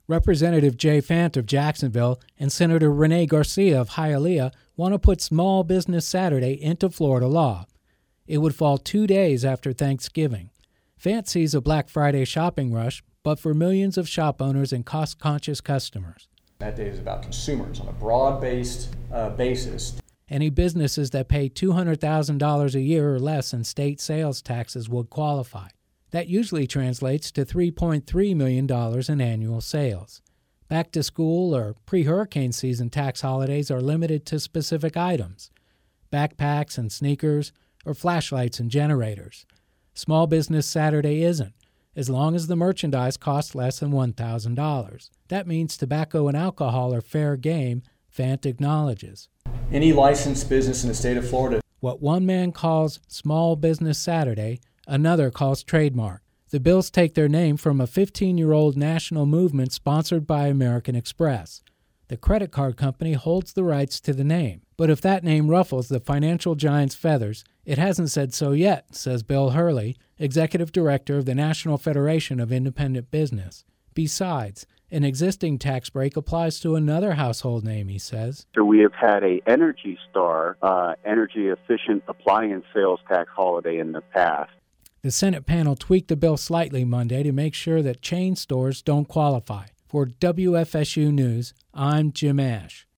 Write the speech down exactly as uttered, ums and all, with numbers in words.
Representative Jay Fant of Jacksonville and Senator Rene Garcia of Hialeah want to put Small Business Saturday into Florida law. It would fall two days after Thanksgiving. Fant sees a Black Friday shopping rush, but for millions of shop owners and cost-conscious customers. That day is about consumers on a broad-based uh, basis. Any businesses that pay two hundred thousand dollars a year or less in state sales taxes would qualify. That usually translates to three point three million dollars in annual sales. Back-to-school or pre-hurricane season tax holidays are limited to specific items, backpacks and sneakers, or flashlights and generators. Small Business Saturday isn't, as long as the merchandise costs less than one thousand dollars. That means tobacco and alcohol are fair game, Fant acknowledges. Any licensed business in the state of Florida. What one man calls Small Business Saturday, another calls trademark. The bills take their name from a fifteen-year-old national movement sponsored by American Express. The credit card company holds the rights to the name. But if that name ruffles the financial giant's feathers, it hasn't said so yet, says Bill Hurley, executive director of the National Federation of Independent Business. Besides, an existing tax break applies to another household name, he says. So we have had a Energy Star, uh, energy-efficient appliance sales tax holiday in the past. The Senate panel tweaked the bill slightly Monday to make sure that chain stores don't qualify. For W F S U News, I'm Jim Ash.